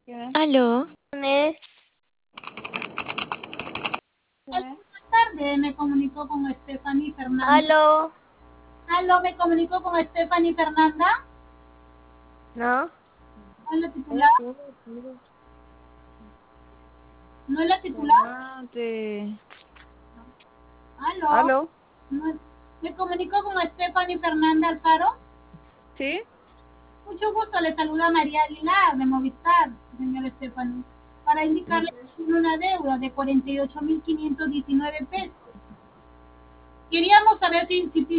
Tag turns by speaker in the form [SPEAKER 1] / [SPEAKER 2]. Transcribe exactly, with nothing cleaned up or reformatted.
[SPEAKER 1] Aló.
[SPEAKER 2] Es-
[SPEAKER 3] Buenas tardes, me comunico con Stephanie Fernanda.
[SPEAKER 2] Aló,
[SPEAKER 3] Aló, me comunico con Stephanie Fernanda.
[SPEAKER 2] ¿no?
[SPEAKER 3] ¿No es la titular? ¿No es la titular?
[SPEAKER 4] Mate.
[SPEAKER 3] Aló.
[SPEAKER 4] ¿Aló?
[SPEAKER 3] No es- Me comunico con Stephanie Fernanda Alfaro.
[SPEAKER 4] ¿Sí?
[SPEAKER 3] Mucho gusto, le saluda María Aguilar de Movistar, señor Stephanie, para indicarle que tiene una deuda de cuarenta y ocho mil quinientos diecinueve pesos. Queríamos saber si, si